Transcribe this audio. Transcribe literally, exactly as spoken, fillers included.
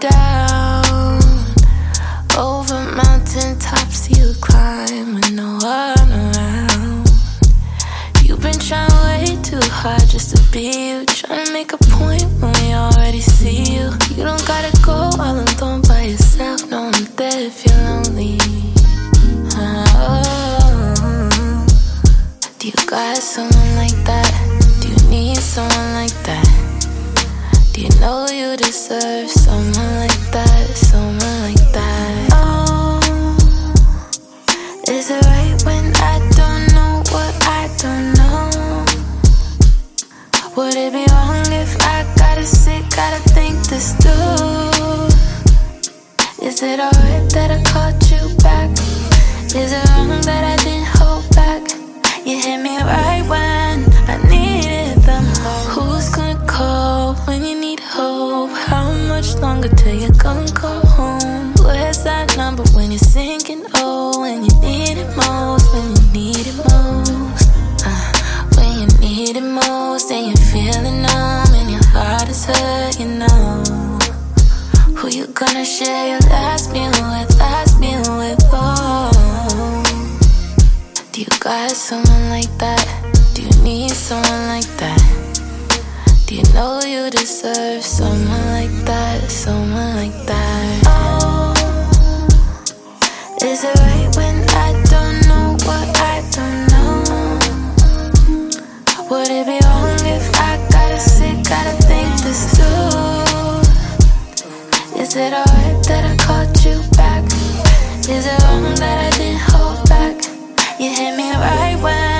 down. Over mountain tops you climb with no one around. You've been trying way too hard just to be you. Trying to make a point when we already see you. You don't gotta go all alone by yourself. No, I'm there if you're lonely. Oh, do you got someone like that? Do you need someone like that? Do you know you deserve someone like that? Someone like that. Oh, is it right when I don't know what I don't know? Would it be wrong if I gotta sit, gotta think this through? Is it alright that I called you back? Is it wrong that I didn't hold back? You hit me right when I needed the most. Who's gonna call when you need hope? How much longer till you're gonna go home? Where's that number when you're sinking? Oh, when you need it most, when you need it most. uh, When you need it most and you're feeling numb and your heart is hurt, you know. Who you gonna share your last meal with, last meal with, oh. Do you got someone like that? Do you need someone like that? Do you know you deserve someone like that? Someone like that. Oh, is it right when I don't know what I don't know? Would it be wrong if I gotta sit, gotta think this through? Is it alright that I called you back? Is it wrong that I didn't hold back? You hit me right when